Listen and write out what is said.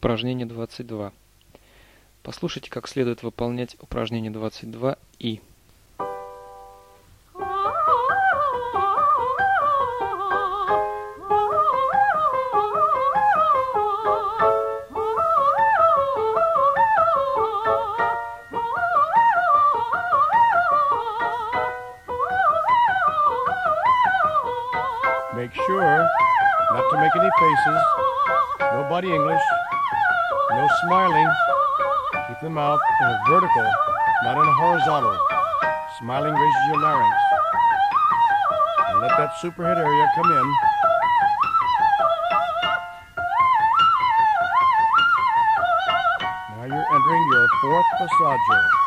Упражнение 22. Послушайте, как следует выполнять упражнение 22 и. Make sure not to make any faces, no body English, no smiling. Keep the mouth in a vertical, not in a horizontal. Smiling raises your larynx. And let that superhead area come in. Now you're entering your fourth passaggio.